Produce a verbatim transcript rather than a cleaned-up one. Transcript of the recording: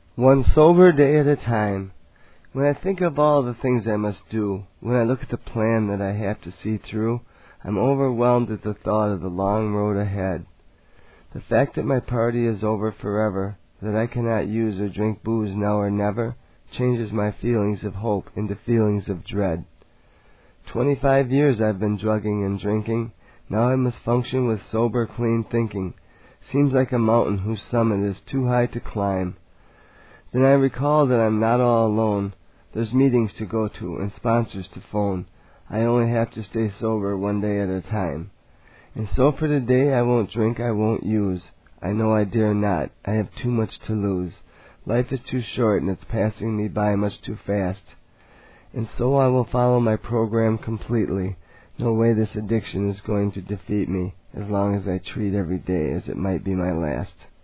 One sober day at a time. When I think of all the things I must do, when I look at the plan that I have to see through, I'm overwhelmed at the thought of the long road ahead. The fact that my party is over forever, that I cannot use or drink booze now or never, changes my feelings of hope into feelings of dread. Twenty-five years I've been drugging and drinking. Now I must function with sober, clean thinking. Seems like a mountain whose summit is too high to climb. Then I recall that I'm not all alone. There's meetings to go to and sponsors to phone. I only have to stay sober one day at a time. And so for today I won't drink, I won't use. I know I dare not. I have too much to lose. Life is too short and it's passing me by much too fast. And so I will follow my program completely. No way this addiction is going to defeat me, as long as I treat every day as it might be my last.